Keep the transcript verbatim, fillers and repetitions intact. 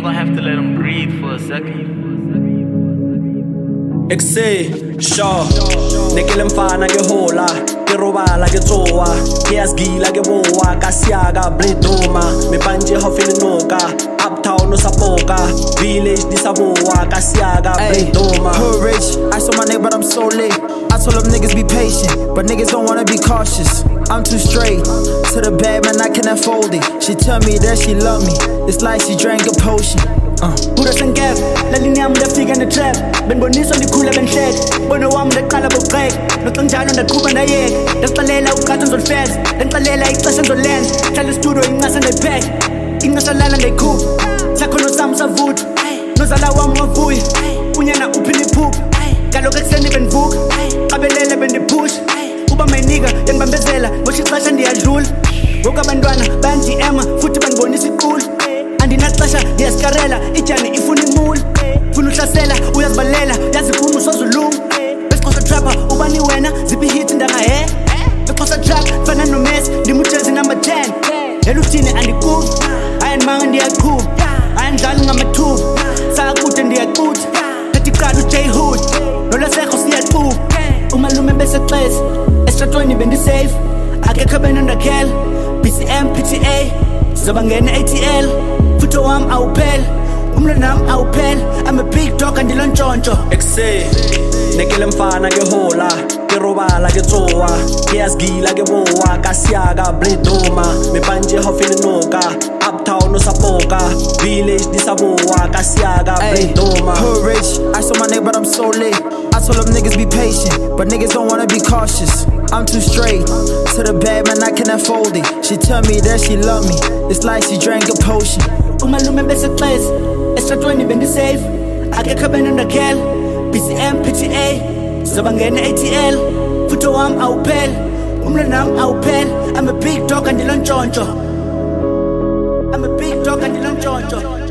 gonna have to let him breathe for a second. Exe, sure. Nekele mfana ke hola, ke robala ke tsoa, ke asgila ke boa, ka siaga bledoma, me panje hofile noka, uptown no sapoka, village di saboa, ka siaga bledoma. Hood rich, I saw my nigga but I'm so late. I told them niggas be patient, but niggas don't wanna be cautious. I'm too straight, to the bad man I cannot fold it. She tell me that she love me, it's like she drank a potion. Uh. Pura sengap, lalini yami ndafika in the trap. Benboniswa ndikhula benhleka, bono wami ndaqala boqheka. Noxanjalo ndaqhuba ndayeka, ndasixalela uqatha ndizolifeza, ndandixalela ixesha ndizolenza. Hlala istudio incasa ndayipheka, incasa lala ndayikhupha. Sakhono sami savutha, nozala wami wavuya, unyana uphila iphupha. Kaloku ekuseni bendivuka, qabelele bendiphusha. Uba mayinika yandibambezela, ngoshi ixesha ndiyadlula. Ngoku abantwana bayandi-ema futhi bandibonisa iqula. Andinaxesha ndiyasikarela, ijani ifuna imula. Funa uhlasela, uyazibalela, yazikuma usozuluma. Besixhosa trapper, ubani wena, ziphi hit ndangahe. Besixhosa track, fana noMessi, ndimujezi number ten. Eluthini andikuva, ayandimanga ndiyaqhuba. Ayandlali ngamathuba, sakude ndiyaqutha. Thathi qala uJ-Hood, nolasekho siyaquba. Umalume besexesa, esitratweni bendisafe. Akekho benondakhela, B C M, P T A, sizoba ngena A T L. Futhi wami awuphela, umlando nami awuphela. I'm a big dog andilo ntshontsho. Exe, nekele mfana ke hola, ke robala ke tsoa, ke asgila ke boa, ka siaga bledoma, me panje hofile noka, uptown no sapoka, village di saboa, ka siaga bledoma. Hood rich, I saw my nigga but I'm so late. I told them niggas be patient, but niggas don't wanna be cautious. I'm too straight, to the bad man I cannot fold it. She tell me that she love me, it's like she drank a potion. Umalume besexesa, esitratweni bendisafe. Akekho benondakhela, B C M, P T A, sizoba ngena A T L. Futhi wami awuphela, umlando nami awuphela. I'm a big dog andilo ntshontsho. I'm a big dog andilo ntshontsho.